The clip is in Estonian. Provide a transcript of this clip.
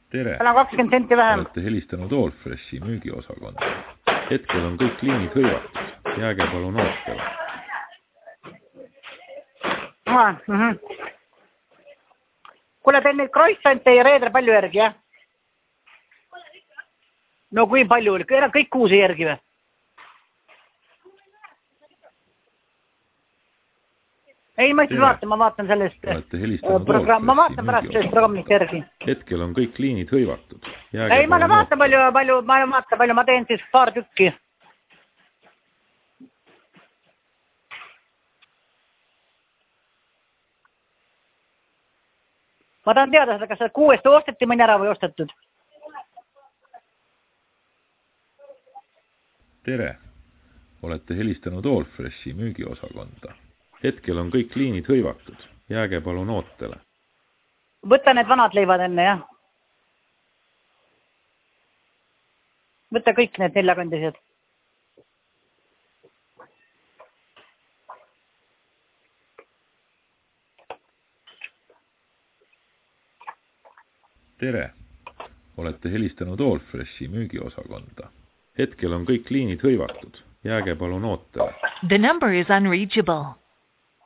Tere! Tal on 20 senti vähem. Olete helistanud Allfreshi müügiosakonda. Hetkel on kõik liinid hõivatud. Jääge palun ootele. Kuule, teil neid croissante ja reedel palju järgi, jah? No kui palju oli? Kõik 6 järgi või? Ei, ma siis vaatan, ma vaatan sellest programm, ma vaatan pärast sellest programmist järgi. Hetkel on kõik liinid hõivatud. Ei, ma vaatan palju, ma teen siis paar tükki. Ma tahan teada seda, kas 6 osteti mõni ära või ostetud. Tere! Olete helistanud Allfreshi müügiosakonda. Hetkel on kõik liinid hõivatud. Jääge palun ootele. Võta need vanad leivad enne, jah? Võta kõik need 4-kandised. Tere! Olete helistanud Allfreshi müügiosakonda. Hetkel on kõik liinid hõivatud. Jääge palun ootele. The number is unreachable.